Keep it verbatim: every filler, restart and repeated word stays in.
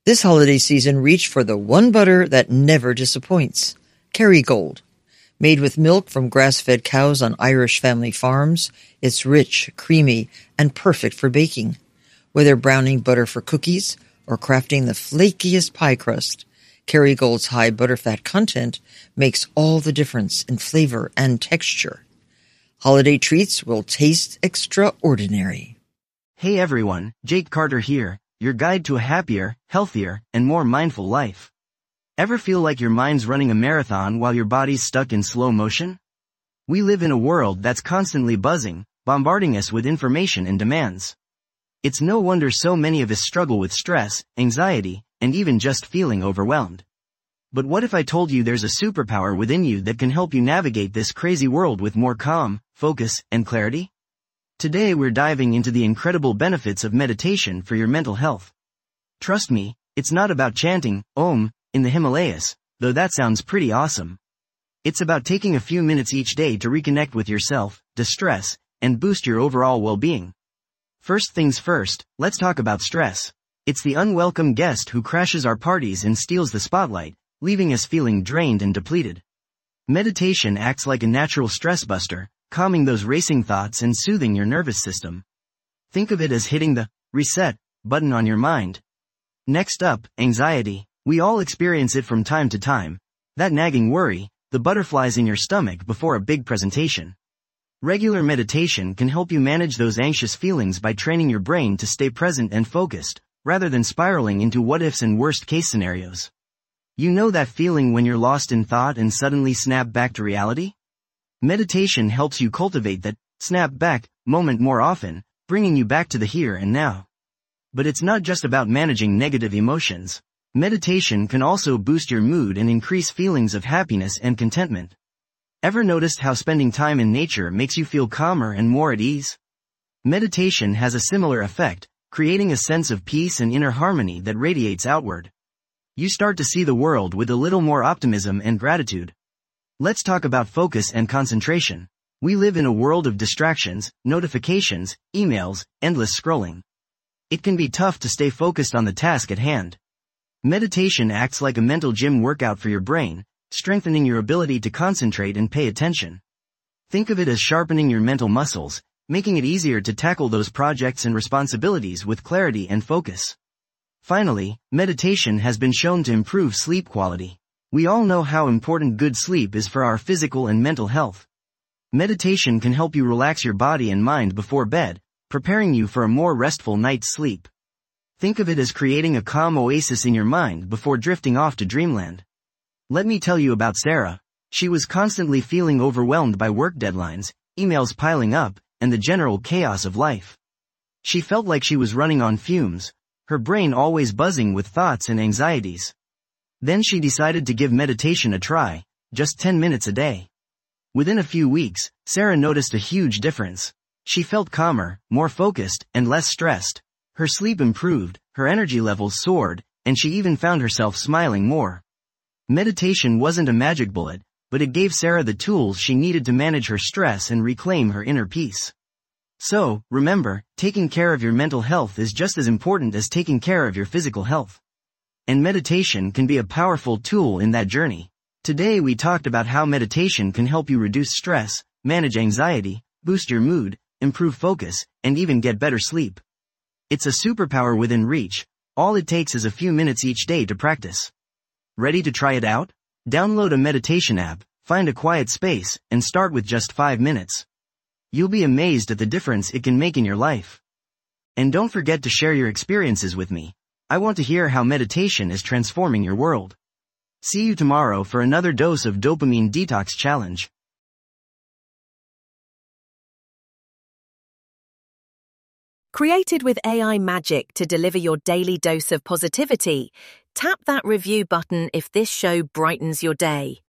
This holiday season, reach for the one butter that never disappoints. Kerrygold. Made with milk from grass-fed cows on Irish family farms, it's rich, creamy, and perfect for baking. Whether browning butter for cookies or crafting the flakiest pie crust, Kerrygold's high butterfat content makes all the difference in flavor and texture. Holiday treats will taste extraordinary. Hey everyone, Jake Carter here, your guide to a happier, healthier, and more mindful life. Ever feel like your mind's running a marathon while your body's stuck in slow motion? We live in a world that's constantly buzzing, bombarding us with information and demands. It's no wonder so many of us struggle with stress, anxiety, and even just feeling overwhelmed. But what if I told you there's a superpower within you that can help you navigate this crazy world with more calm, focus, and clarity? Today we're diving into the incredible benefits of meditation for your mental health. Trust me, it's not about chanting Om in the Himalayas, though that sounds pretty awesome. It's about taking a few minutes each day to reconnect with yourself, distress, and boost your overall well-being. First things first, let's talk about stress. It's the unwelcome guest who crashes our parties and steals the spotlight, leaving us feeling drained and depleted. Meditation acts like a natural stress buster, calming those racing thoughts and soothing your nervous system. Think of it as hitting the reset button on your mind. Next up, anxiety. We all experience it from time to time. That nagging worry, the butterflies in your stomach before a big presentation. Regular meditation can help you manage those anxious feelings by training your brain to stay present and focused, rather than spiraling into what-ifs and worst-case scenarios. You know that feeling when you're lost in thought and suddenly snap back to reality? Meditation helps you cultivate that snap back moment more often, bringing you back to the here and now. But it's not just about managing negative emotions. Meditation can also boost your mood and increase feelings of happiness and contentment. Ever noticed how spending time in nature makes you feel calmer and more at ease? Meditation has a similar effect, creating a sense of peace and inner harmony that radiates outward. You start to see the world with a little more optimism and gratitude. Let's talk about focus and concentration. We live in a world of distractions, notifications, emails, endless scrolling. It can be tough to stay focused on the task at hand. Meditation acts like a mental gym workout for your brain, strengthening your ability to concentrate and pay attention. Think of it as sharpening your mental muscles, making it easier to tackle those projects and responsibilities with clarity and focus. Finally, meditation has been shown to improve sleep quality. We all know how important good sleep is for our physical and mental health. Meditation can help you relax your body and mind before bed, preparing you for a more restful night's sleep. Think of it as creating a calm oasis in your mind before drifting off to dreamland. Let me tell you about Sarah. She was constantly feeling overwhelmed by work deadlines, emails piling up, and the general chaos of life. She felt like she was running on fumes, her brain always buzzing with thoughts and anxieties. Then she decided to give meditation a try, just ten minutes a day. Within a few weeks, Sarah noticed a huge difference. She felt calmer, more focused, and less stressed. Her sleep improved, her energy levels soared, and she even found herself smiling more. Meditation wasn't a magic bullet, but it gave Sarah the tools she needed to manage her stress and reclaim her inner peace. So, remember, taking care of your mental health is just as important as taking care of your physical health. And meditation can be a powerful tool in that journey. Today we talked about how meditation can help you reduce stress, manage anxiety, boost your mood, improve focus, and even get better sleep. It's a superpower within reach. All it takes is a few minutes each day to practice. Ready to try it out? Download a meditation app, find a quiet space, and start with just five minutes. You'll be amazed at the difference it can make in your life. And don't forget to share your experiences with me. I want to hear how meditation is transforming your world. See you tomorrow for another dose of Dopamine Detox Challenge. Created with A I magic to deliver your daily dose of positivity, tap that review button if this show brightens your day.